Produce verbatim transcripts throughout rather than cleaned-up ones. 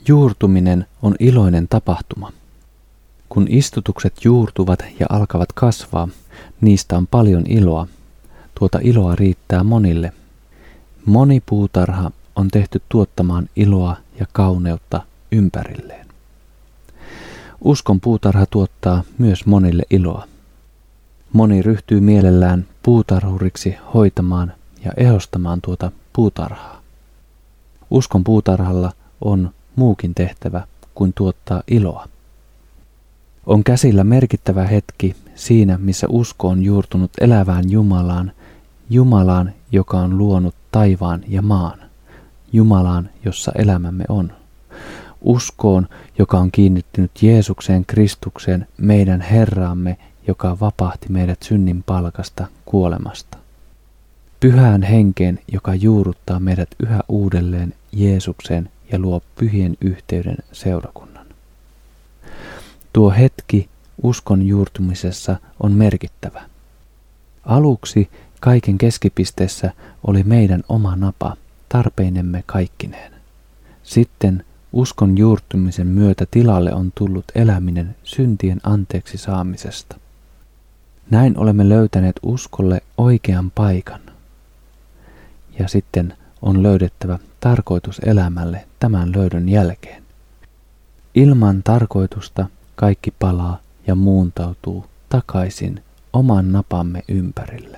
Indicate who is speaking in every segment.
Speaker 1: Juurtuminen on iloinen tapahtuma. Kun istutukset juurtuvat ja alkavat kasvaa, niistä on paljon iloa. Tuota iloa riittää monille. Moni puutarha on tehty tuottamaan iloa ja kauneutta ympärilleen. Uskon puutarha tuottaa myös monille iloa. Moni ryhtyy mielellään puutarhuriksi hoitamaan ja ehostamaan tuota puutarhaa. Uskon puutarhalla on muukin tehtävä kuin tuottaa iloa. On käsillä merkittävä hetki siinä, missä usko on juurtunut elävään Jumalaan, Jumalaan, joka on luonut taivaan ja maan, Jumalaan, jossa elämämme on. Uskoon, joka on kiinnittynyt Jeesukseen Kristukseen, meidän Herraamme, joka vapahti meidät synnin palkasta kuolemasta. Pyhään henkeen, joka juurruttaa meidät yhä uudelleen Jeesukseen ja luo pyhien yhteyden seurakunnan. Tuo hetki uskon juurtumisessa on merkittävä. Aluksi kaiken keskipisteessä oli meidän oma napa, tarpeinemme kaikkineen. Sitten uskon juurtumisen myötä tilalle on tullut eläminen syntien anteeksi saamisesta. Näin olemme löytäneet uskolle oikean paikan. Ja sitten on löydettävä tarkoitus elämälle tämän löydön jälkeen. Ilman tarkoitusta kaikki palaa ja muuntautuu takaisin oman napamme ympärille.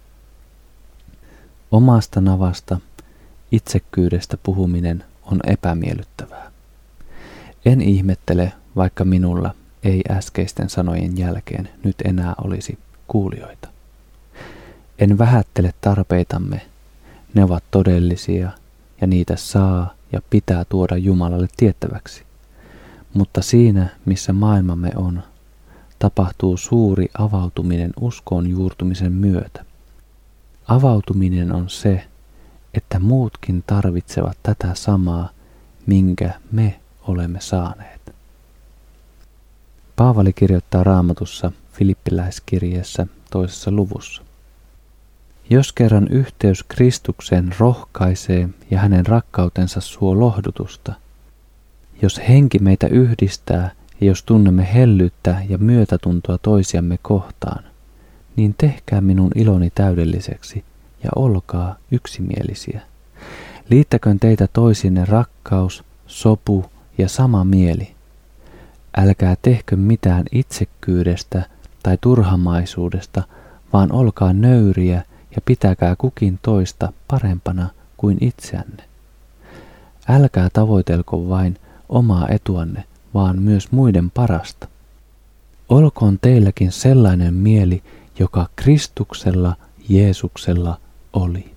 Speaker 1: Omasta navasta, itsekkyydestä puhuminen on epämiellyttävää. En ihmettele, vaikka minulla ei äskeisten sanojen jälkeen nyt enää olisi kuulijoita. En vähättele tarpeitamme, ne ovat todellisia ja niitä saa ja pitää tuoda Jumalalle tiettäväksi. Mutta siinä, missä maailmamme on, tapahtuu suuri avautuminen uskoon juurtumisen myötä. Avautuminen on se, että muutkin tarvitsevat tätä samaa, minkä me olemme saaneet. Paavali kirjoittaa Raamatussa Filippiläiskirjeessä toisessa luvussa. Jos kerran yhteys Kristukseen rohkaisee ja hänen rakkautensa suo lohdutusta, jos henki meitä yhdistää ja jos tunnemme hellyyttä ja myötätuntoa toisiamme kohtaan, niin tehkää minun iloni täydelliseksi ja olkaa yksimielisiä. Liittäköön teitä toisinne rakkaus, sopu ja sama mieli. Älkää tehkö mitään itsekkyydestä tai turhamaisuudesta, vaan olkaa nöyriä ja pitäkää kukin toista parempana kuin itseänne. Älkää tavoitelko vain omaa etuanne, vaan myös muiden parasta. Olkoon teilläkin sellainen mieli, joka Kristuksella, Jeesuksella oli.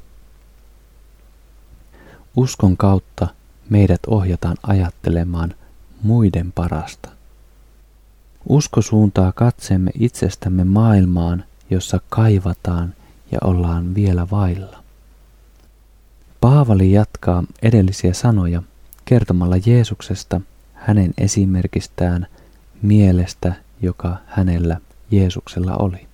Speaker 1: Uskon kautta meidät ohjataan ajattelemaan muiden parasta. Usko suuntaa katseemme itsestämme maailmaan, jossa kaivataan ja ollaan vielä vailla. Paavali jatkaa edellisiä sanoja kertomalla Jeesuksesta, hänen esimerkistään, mielestä, joka hänellä Jeesuksella oli.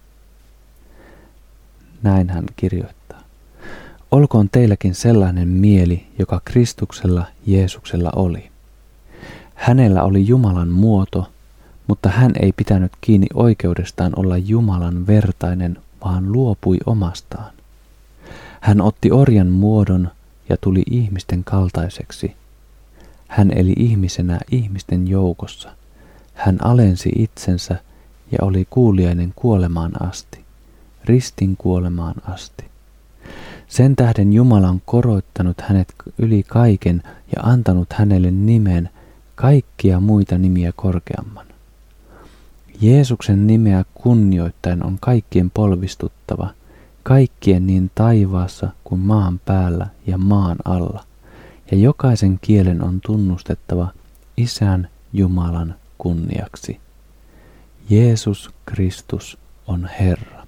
Speaker 1: Näin hän kirjoittaa. Olkoon teilläkin sellainen mieli, joka Kristuksella Jeesuksella oli. Hänellä oli Jumalan muoto, mutta hän ei pitänyt kiinni oikeudestaan olla Jumalan vertainen, vaan luopui omastaan. Hän otti orjan muodon ja tuli ihmisten kaltaiseksi. Hän eli ihmisenä ihmisten joukossa. Hän alensi itsensä ja oli kuuliainen kuolemaan asti, ristin kuolemaan asti. Sen tähden Jumala on koroittanut hänet yli kaiken ja antanut hänelle nimen kaikkia muita nimiä korkeamman. Jeesuksen nimeä kunnioittaen on kaikkien polvistuttava, kaikkien niin taivaassa kuin maan päällä ja maan alla, ja jokaisen kielen on tunnustettava Isän Jumalan kunniaksi. Jeesus Kristus on Herra.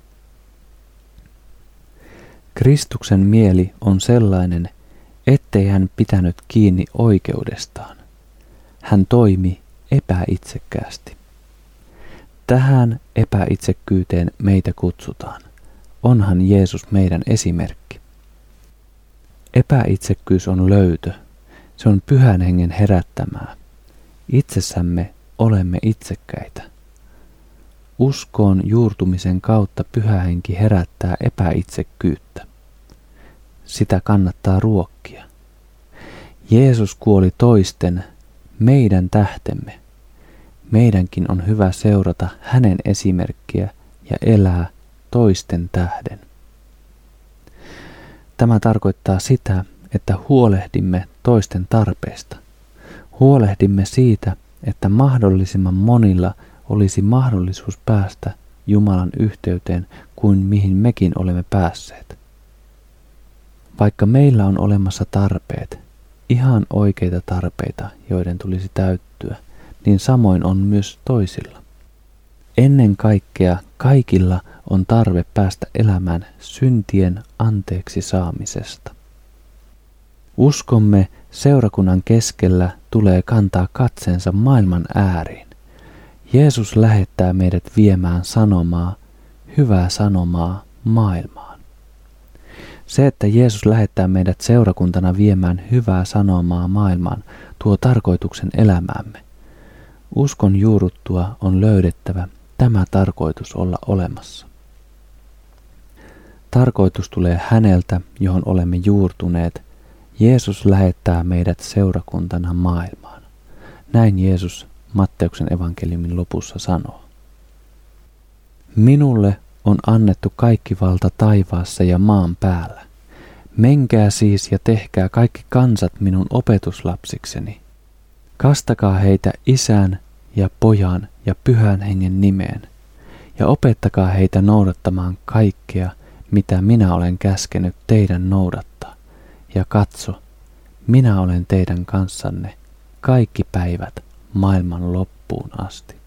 Speaker 1: Kristuksen mieli on sellainen, ettei hän pitänyt kiinni oikeudestaan. Hän toimi epäitsekkäästi. Tähän epäitsekkyyteen meitä kutsutaan. Onhan Jeesus meidän esimerkki. Epäitsekkyys on löytö. Se on Pyhän Hengen herättämää. Itsessämme olemme itsekkäitä. Uskoon juurtumisen kautta Pyhä Henki herättää epäitsekkyyttä. Sitä kannattaa ruokkia. Jeesus kuoli toisten, meidän tähtemme. Meidänkin on hyvä seurata hänen esimerkkiä ja elää toisten tähden. Tämä tarkoittaa sitä, että huolehdimme toisten tarpeista. Huolehdimme siitä, että mahdollisimman monilla olisi mahdollisuus päästä Jumalan yhteyteen kuin mihin mekin olemme päässeet. Vaikka meillä on olemassa tarpeet, ihan oikeita tarpeita, joiden tulisi täyttyä, niin samoin on myös toisilla. Ennen kaikkea kaikilla on tarve päästä elämään syntien anteeksi saamisesta. Uskomme seurakunnan keskellä tulee kantaa katseensa maailman ääriin. Jeesus lähettää meidät viemään sanomaa, hyvää sanomaa maailmaan. Se, että Jeesus lähettää meidät seurakuntana viemään hyvää sanomaa maailmaan, tuo tarkoituksen elämäämme. Uskon juuruttua on löydettävä tämä tarkoitus olla olemassa. Tarkoitus tulee häneltä, johon olemme juurtuneet. Jeesus lähettää meidät seurakuntana maailmaan. Näin Jeesus Matteuksen evankeliumin lopussa sanoo. Minulle on annettu kaikki valta taivaassa ja maan päällä. Menkää siis ja tehkää kaikki kansat minun opetuslapsikseni. Kastakaa heitä Isän ja Pojan ja Pyhän Hengen nimeen, ja opettakaa heitä noudattamaan kaikkea, mitä minä olen käskenyt teidän noudattaa. Ja katso, minä olen teidän kanssanne kaikki päivät maailman loppuun asti.